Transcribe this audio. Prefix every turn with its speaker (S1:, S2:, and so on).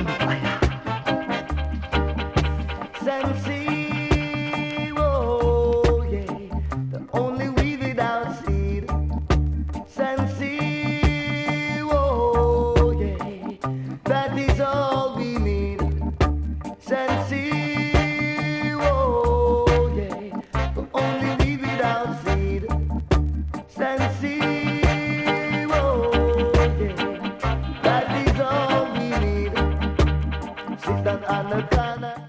S1: Sensi, oh yeah, the only weed without seed. Sensi, oh yeah, that is all we need. Sensi, oh yeah, the only weed without seed. Sensi, oh yeah, that is all we need. Sit down on the corner.